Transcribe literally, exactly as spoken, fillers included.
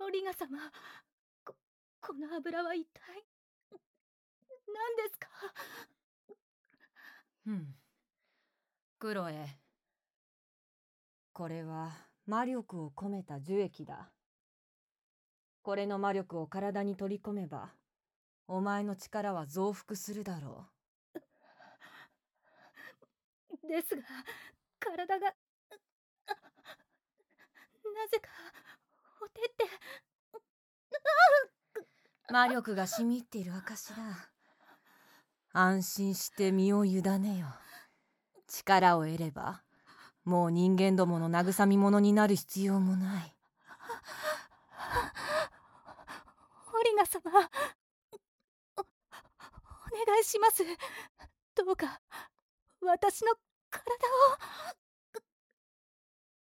オリガ様、こ、この油は一体何ですか？ うん。クロエ、これは魔力を込めた樹液だ。これの魔力を体に取り込めば、お前の力は増幅するだろう。ですが、体が、なぜか、ほてって。 魔力がしみ入っている証だ。安心して身を委ねよ。力を得れば、もう人間どもの慰み者になる必要もない。 オリガ様、お、お願いします。どうか私の体を。